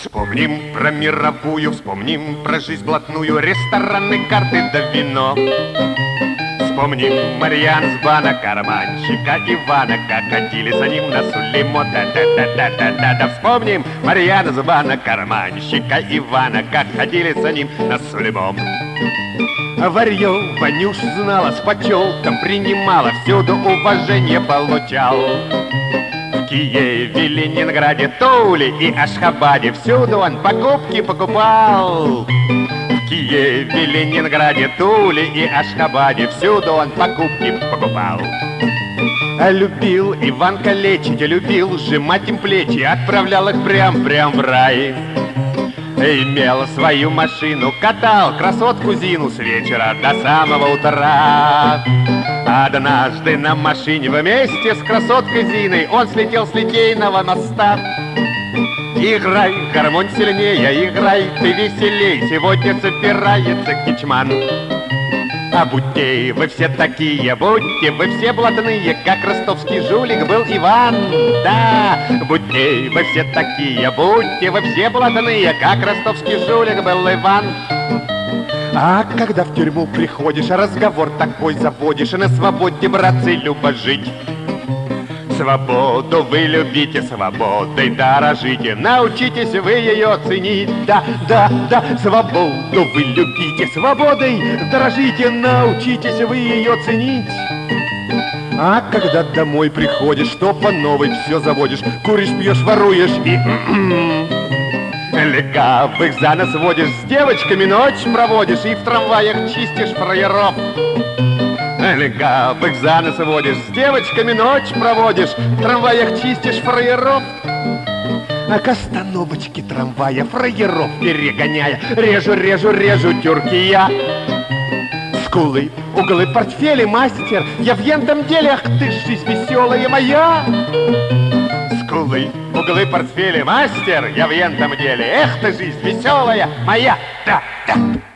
Вспомним про мировую, вспомним про жизнь блатную, рестораны, карты да вино. Вспомним Марьян с бана, карманщика Ивана, как ходили за ним на Сулеймо. Да-да-да-да-да-да. Вспомним Марьяна с бана, карманщика Ивана, как ходили за ним на Сулеймо. Варьё Ванюш знала, с почётом принимала, всюду уважение получал. В Киеве, Ленинграде, Туле и Ашхабаде всюду он покупки покупал. В Киеве, Ленинграде, Туле и Ашхабаде всюду он покупки покупал. Любил Иван калечить, любил сжимать им плечи, отправлял их прям в рай. Имел свою машину, катал красотку Зину с вечера до самого утра. Однажды на машине вместе с красоткой Зиной он слетел с Литейного моста. Играй, гармонь сильнее, играй, ты веселей, сегодня собирается Кичман. А будьте вы все такие, будьте вы все блатные, как ростовский жулик был Иван. Да, будьте вы все такие, будьте вы все блатные, как ростовский жулик был Иван. А когда в тюрьму приходишь, разговор такой заводишь, на свободе, братцы, любо жить. Свободу вы любите, свободой дорожите, научитесь вы ее ценить. Да, да, да, свободу вы любите, свободой дорожите, научитесь вы ее ценить. А когда домой приходишь, то по новой все заводишь, куришь, пьешь, воруешь и легавых за нос водишь, с девочками ночь проводишь и в трамваях чистишь фраеров. Легавых за нос водишь, с девочками ночь проводишь, в трамваях чистишь фраеров. А к остановочке трамвая фраеров перегоняя, режу тюрки я. Скулы, углы, портфели, мастер, я в ентом деле, ах ты, жизнь веселая моя. Скулы, углы, портфели, мастер, я в ентом деле, эх ты, жизнь веселая моя. Да, да.